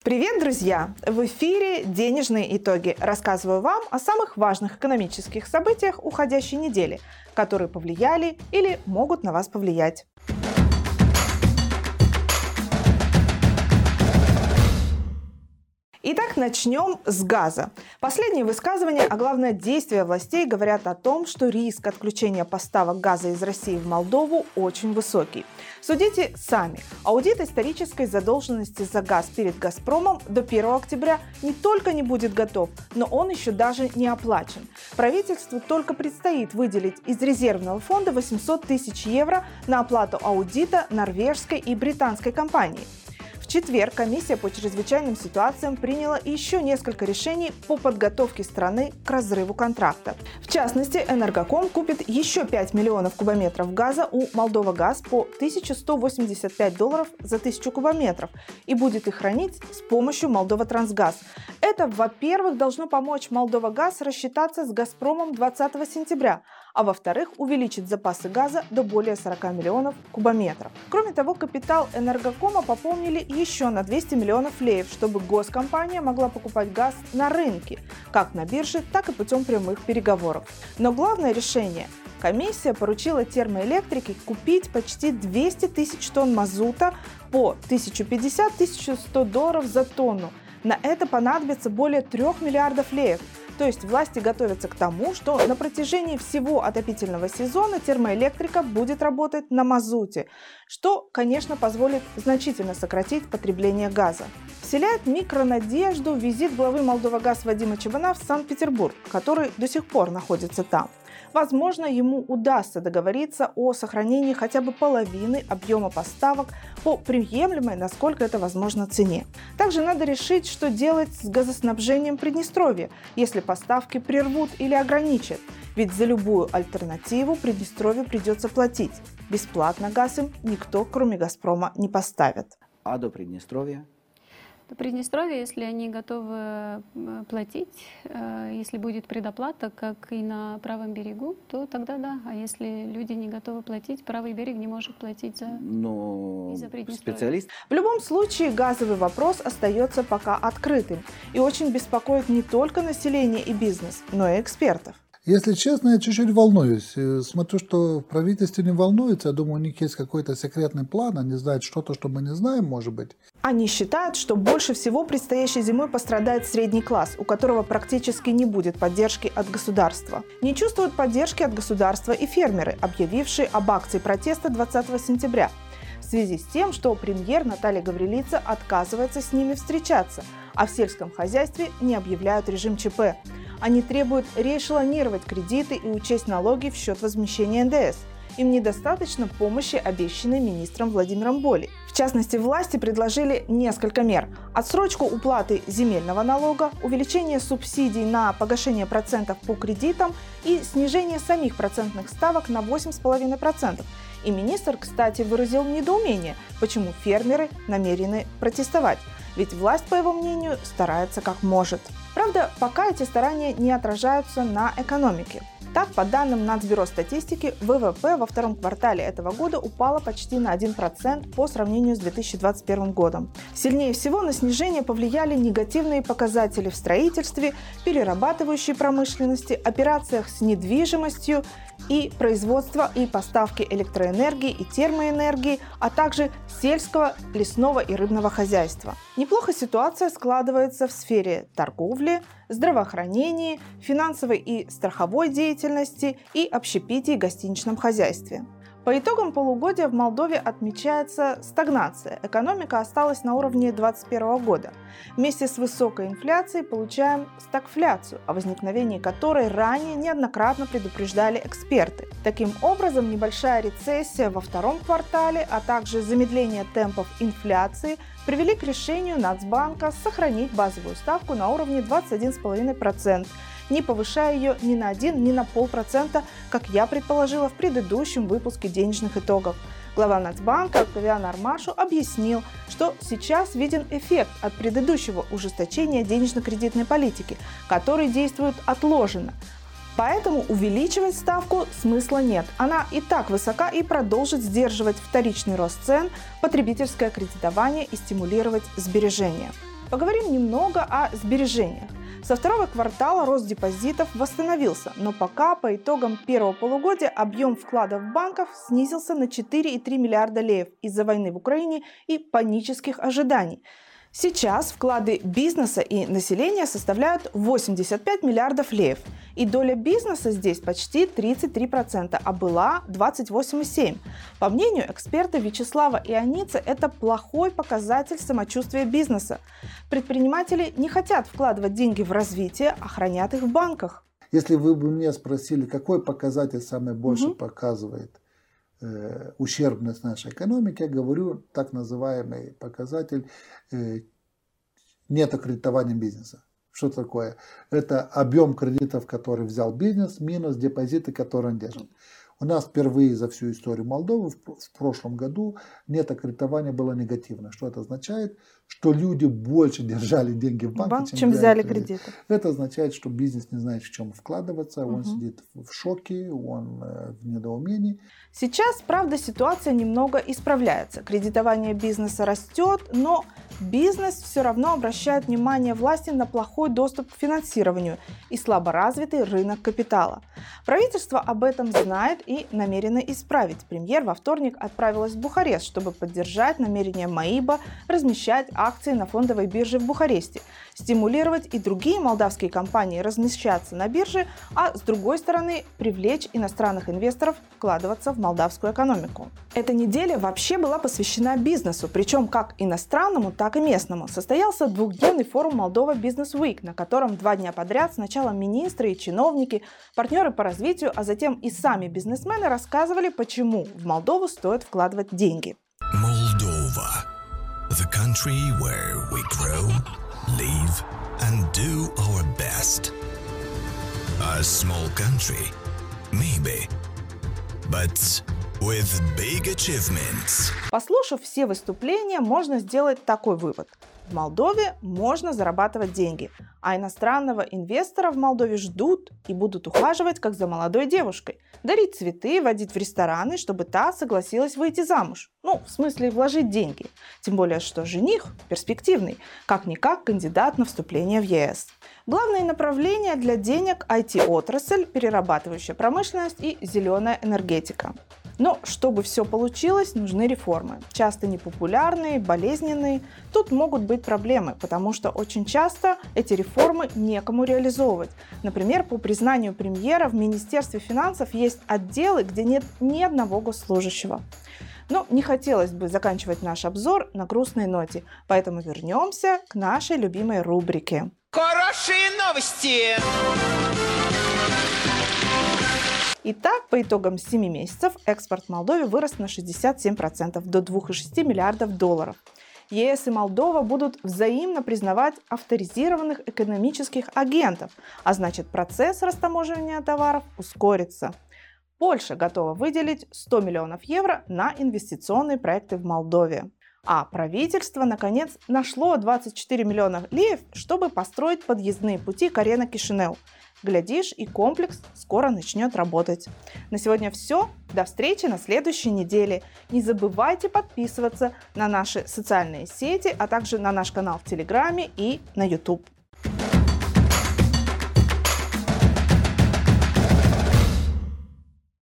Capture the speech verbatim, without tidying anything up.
Привет, друзья! В эфире «Денежные итоги». Рассказываю вам о самых важных экономических событиях уходящей недели, которые повлияли или могут на вас повлиять. Итак, начнем с газа. Последние высказывания, а главное действия властей говорят о том, что риск отключения поставок газа из России в Молдову очень высокий. Судите сами. Аудит исторической задолженности за газ перед «Газпромом» до первого октября не только не будет готов, но он еще даже не оплачен. Правительству только предстоит выделить из резервного фонда восемьсот тысяч евро на оплату аудита норвежской и британской компании. В четверг комиссия по чрезвычайным ситуациям приняла еще несколько решений по подготовке страны к разрыву контракта. В частности, Энергоком купит еще пять миллионов кубометров газа у Молдова-Газ по тысяча сто восемьдесят пять долларов за тысячу кубометров и будет их хранить с помощью Молдова-Трансгаз. Это, во-первых, должно помочь Молдова-Газ рассчитаться с «Газпромом» двадцатого сентября, а во-вторых, увеличит запасы газа до более сорока миллионов кубометров. Кроме того, капитал Энергокома пополнили еще на двести миллионов леев, чтобы госкомпания могла покупать газ на рынке, как на бирже, так и путем прямых переговоров. Но главное решение – комиссия поручила термоэлектрике купить почти двести тысяч тонн мазута по тысяча пятьдесят — тысяча сто долларов за тонну. На это понадобится более трёх миллиардов леев. То есть власти готовятся к тому, что на протяжении всего отопительного сезона термоэлектрика будет работать на мазуте, что, конечно, позволит значительно сократить потребление газа. Вселяет микронадежду визит главы Молдова-Газ Вадима Чебана в Санкт-Петербург, который до сих пор находится там. Возможно, ему удастся договориться о сохранении хотя бы половины объема поставок по приемлемой, насколько это возможно, цене. Также надо решить, что делать с газоснабжением Приднестровья, если поставки прервут или ограничат. Ведь за любую альтернативу Приднестровью придется платить. Бесплатно газ им никто, кроме «Газпрома», не поставит. А до Приднестровья? До Приднестровья, если они готовы платить, если будет предоплата, как и на правом берегу, то тогда да. А если люди не готовы платить, правый берег не может платить за, Но за Приднестровье. Специалист... В любом случае, газовый вопрос остается пока открытым и очень беспокоит не только население и бизнес, но и экспертов. Если честно, я чуть-чуть волнуюсь. Смотрю, что в правительстве не волнуется. Я думаю, у них есть какой-то секретный план. Они знают что-то, что мы не знаем, может быть. Они считают, что больше всего предстоящей зимой пострадает средний класс, у которого практически не будет поддержки от государства. Не чувствуют поддержки от государства и фермеры, объявившие об акции протеста двадцатого сентября. В связи с тем, что премьер Наталья Гаврилица отказывается с ними встречаться, а в сельском хозяйстве не объявляют режим ЧП. Они требуют реэшелонировать кредиты и учесть налоги в счет возмещения эн дэ эс. Им недостаточно помощи, обещанной министром Владимиром Боли. В частности, власти предложили несколько мер. Отсрочку уплаты земельного налога, увеличение субсидий на погашение процентов по кредитам и снижение самих процентных ставок на восемь целых пять десятых процента. И министр, кстати, выразил недоумение, почему фермеры намерены протестовать. Ведь власть, по его мнению, старается как может. Правда, пока эти старания не отражаются на экономике. Так, по данным Нацбюро статистики, вэ вэ пэ во втором квартале этого года упало почти на один процент по сравнению с две тысячи двадцать первым годом. Сильнее всего на снижение повлияли негативные показатели в строительстве, перерабатывающей промышленности, операциях с недвижимостью и производства и поставки электроэнергии и термоэнергии, а также сельского, лесного и рыбного хозяйства. Неплохо ситуация складывается в сфере торговли, здравоохранении, финансовой и страховой деятельности и общепитии и гостиничном хозяйстве. По итогам полугодия в Молдове отмечается стагнация. Экономика осталась на уровне две тысячи двадцать первого года. Вместе с высокой инфляцией получаем стагфляцию, о возникновении которой ранее неоднократно предупреждали эксперты. Таким образом, небольшая рецессия во втором квартале, а также замедление темпов инфляции привели к решению Нацбанка сохранить базовую ставку на уровне двадцать один целых пять десятых процента, не повышая ее ни на один, ни на полпроцента, как я предположила в предыдущем выпуске денежных итогов. Глава Нацбанка Октавиан Армашу объяснил, что сейчас виден эффект от предыдущего ужесточения денежно-кредитной политики, который действует отложенно. Поэтому увеличивать ставку смысла нет. Она и так высока и продолжит сдерживать вторичный рост цен, потребительское кредитование и стимулировать сбережения. Поговорим немного о сбережениях. Со второго квартала рост депозитов восстановился, но пока по итогам первого полугодия объем вкладов банков снизился на четыре и три миллиарда леев из-за войны в Украине и панических ожиданий. Сейчас вклады бизнеса и населения составляют восемьдесят пять миллиардов леев, и доля бизнеса здесь почти тридцать три процента, а была двадцать восемь целых семь десятых процента. По мнению эксперта Вячеслава Ионидзе, это плохой показатель самочувствия бизнеса. Предприниматели не хотят вкладывать деньги в развитие, а хранят их в банках. Если вы бы меня спросили, какой показатель самый больше Угу. показывает э, ущербность нашей экономики, я говорю так называемый показатель э, нетокредитования бизнеса. Что такое? Это объем кредитов, который взял бизнес, минус депозиты, которые он держит. У нас впервые за всю историю Молдовы в прошлом году нетокредитование было негативно. Что это означает? Что люди больше держали деньги в банке, Банк, чем, чем взяли кредит. кредиты. Это означает, что бизнес не знает, в чем вкладываться, он Угу. сидит в шоке, он в недоумении. Сейчас, правда, ситуация немного исправляется. Кредитование бизнеса растет, но бизнес все равно обращает внимание власти на плохой доступ к финансированию и слаборазвитый рынок капитала. Правительство об этом знает и намерено исправить. Премьер во вторник отправилась в Бухарест, чтобы поддержать намерение МАИБа размещать акции на фондовой бирже в Бухаресте, стимулировать и другие молдавские компании размещаться на бирже, а с другой стороны привлечь иностранных инвесторов вкладываться в молдавскую экономику. Эта неделя вообще была посвящена бизнесу, причем как иностранному, так и местному. Состоялся двухдневный форум Молдова Business Week, на котором два дня подряд сначала министры и чиновники, партнеры по развитию, а затем и сами бизнесмены рассказывали, почему в Молдову стоит вкладывать деньги. Moldova, the country where we grow, live and do our best. A small country, maybe, but with big achievements. Послушав все выступления, можно сделать такой вывод. В Молдове можно зарабатывать деньги, а иностранного инвестора в Молдове ждут и будут ухаживать, как за молодой девушкой. Дарить цветы, водить в рестораны, чтобы та согласилась выйти замуж. Ну, в смысле вложить деньги. Тем более, что жених перспективный, как-никак кандидат на вступление в ЕС. Главные направления для денег – ай ти-отрасль, перерабатывающая промышленность и зеленая энергетика. Но чтобы все получилось, нужны реформы. Часто непопулярные, болезненные. Тут могут быть проблемы, потому что очень часто эти реформы некому реализовывать. Например, по признанию премьера в Министерстве финансов есть отделы, где нет ни одного госслужащего. Но не хотелось бы заканчивать наш обзор на грустной ноте, поэтому вернемся к нашей любимой рубрике. Хорошие новости! Итак, по итогам семи месяцев экспорт в Молдове вырос на шестьдесят семь процентов до двух целых шесть десятых миллиардов долларов. ЕС и Молдова будут взаимно признавать авторизированных экономических агентов, а значит процесс растаможивания товаров ускорится. Польша готова выделить сто миллионов евро на инвестиционные проекты в Молдове. А правительство, наконец, нашло двадцать четыре миллиона леев, чтобы построить подъездные пути к Арена-Кишинев. Глядишь, и комплекс скоро начнет работать. На сегодня все. До встречи на следующей неделе. Не забывайте подписываться на наши социальные сети, а также на наш канал в Телеграме и на YouTube.